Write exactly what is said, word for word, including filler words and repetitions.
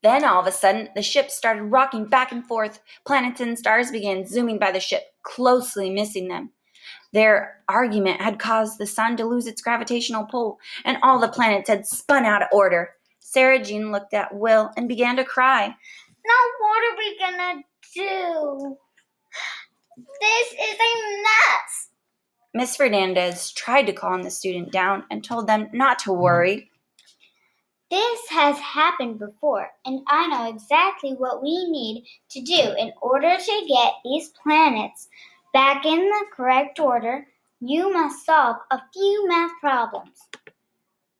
Then all of a sudden, the ship started rocking back and forth. Planets and stars began zooming by the ship, closely missing them. Their argument had caused the sun to lose its gravitational pull, and all the planets had spun out of order. Sarah Jean looked at Will and began to cry. Now what are we gonna do? This is a mess. Miss Fernandez tried to calm the student down and told them not to worry. This has happened before, and I know exactly what we need to do in order to get these planets back in the correct order. You must solve a few math problems.